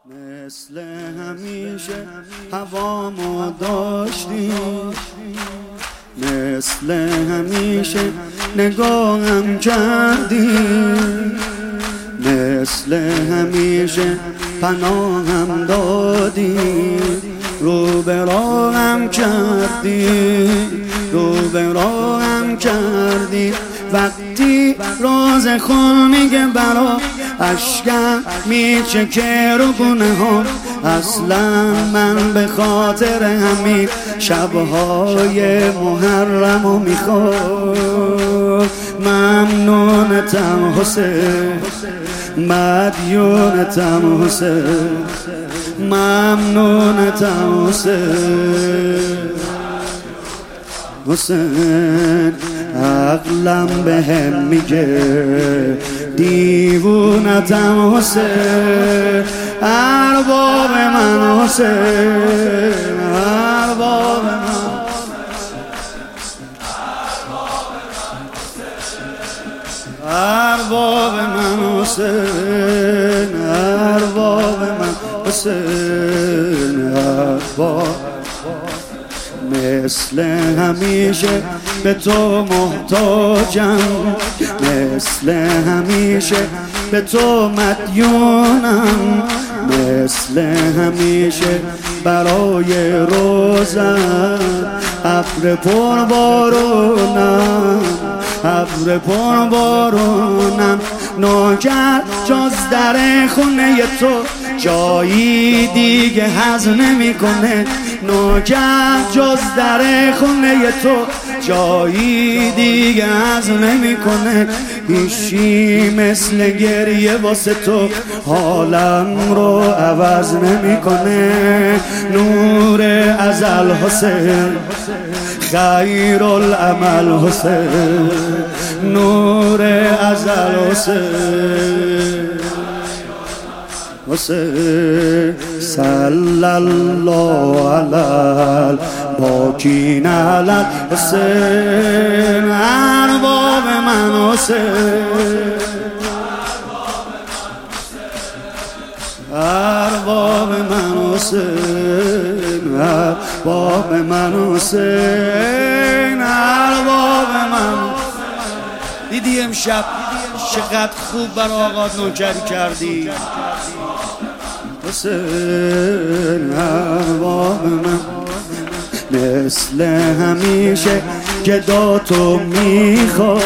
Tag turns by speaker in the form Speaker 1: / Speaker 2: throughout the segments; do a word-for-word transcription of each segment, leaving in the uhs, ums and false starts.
Speaker 1: مثل همیشه هوامو داشتی، مثل همیشه نگاهم کردی، مثل همیشه پناهم دادی، رو به راهم کردی، رو به راهم کردی. وقتی راز خون میگه برا اشکم میچکه رو گونه ها، اصلا من به خاطر همین شبهای محرمو میخوام. ممنونتم حسین، مدیونتم حسین، ممنونتم حسین. حسین عقلم به هم میگه دیوونتم حسین، ارباب من حسین، ارباب من، ارباب من حسین، ارباب من حسین، ارباب. مثل همیشه به تو محتاجم، مثل همیشه به تو مدیونم، مثل همیشه برای روزم ابر پر بارونم، ابر پر بارونم. ناگه جز در خونه تو جایی دیگه هضم نمیکنه، ناگه جز در خونه تو جایی دیگه هضم نمیکنه. هیچی مثل گریه واسه تو حالم رو عوض نمیکنه. نور ازل حسین، خیر العمل حسین، نور ازل حسین، حسین. صلی الله علی باکین علی حسین، ارباب من حسین، ارباب من حسین، ارباب من حسین، ارباب من. دیدی امشب چقدر خوب برای آقا نوکری کردی حسین، ارباب من. مثل همیشه گداتو میخوام،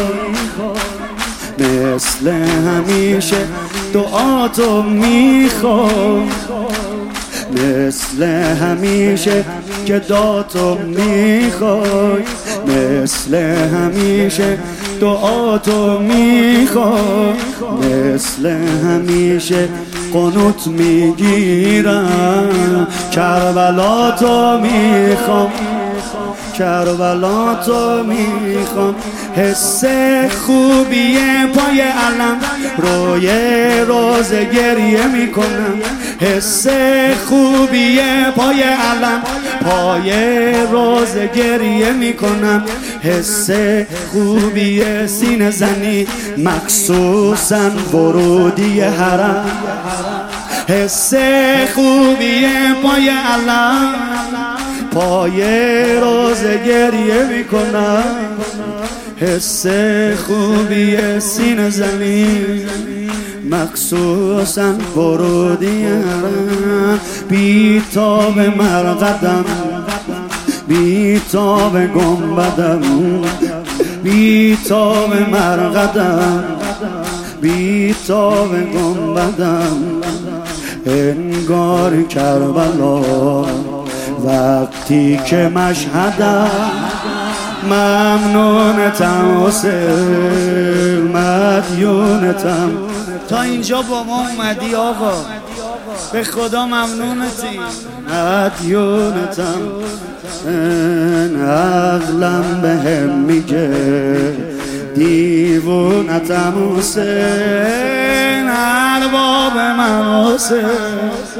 Speaker 1: مثل همیشه دعاتو میخوام، مثل همیشه گداتو میخوای، مثل همیشه دعاتو میخوام، مثل همیشه قنوت میگیرم، کربلاتو میخوام، کربلاتو میخوام. حس خوبیه پای علم روی روز گریه میکنم، حس خوبیه پای علم پای روز گریه میکنم. حس خوبیه سینه زنی مخصوصا ورودی حرم، حس خوبیه پای علم پای روز گریه میکنم. حس خوبی سینه زمین مخصوصا ورودی حرم. بی تاب مرقدم، بی تاب گنبدم، بی تاب مرقدم، بی تاب گنبدم. انگار کربلا وقتی که مشهدم. ممنونتم حسین، مدیونتم. تا اینجا با ما اومدی آقا، به خدا ممنونتی، مدیونتم. عقلم به هم میگه دیوونتم حسین، ارباب من حسین.